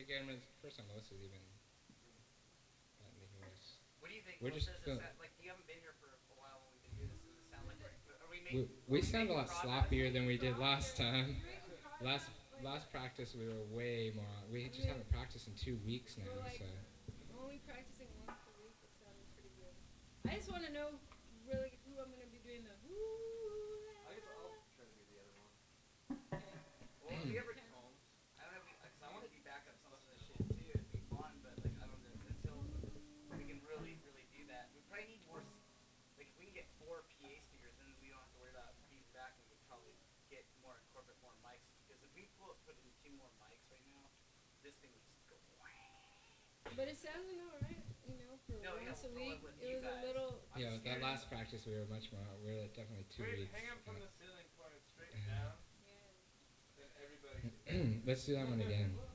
again with first time Melissa's even gotten to hear us. What do you think, We're Melissa? just Does it feeling. sound, like you haven't been here for a while when we've been doing this? Does it sound like are we make, We are we sound a making lot progress? sloppier than we did last time. You're making Last progress. last practice we were way more. We just Yeah. haven't practiced in 2 weeks now, We're like so. only practicing once a week. It sounded pretty good. I just want to know really who I'm gonna be doing the I guess I'll try to be the other one. Okay. Well, have you ever Holmes? I don't know, because I want to be back up some of this shit too. It'd be fun, but like I don't know until we can really do that. We probably need more. Like if we can get 4 PA speakers, then we don't have to worry about feeding back, and we could probably get more incorporate more mics. Because if we put in 2 more mics right now, this thing would just go. But it sounded alright, you know, for No, yeah, once a for week. with It you was a guys. little. I'm Yeah, that scared. last practice we were much more. We were definitely 2 weeks. Hang him from the ceiling, point it straight down. Yeah. Then everybody can. Let's do that one again.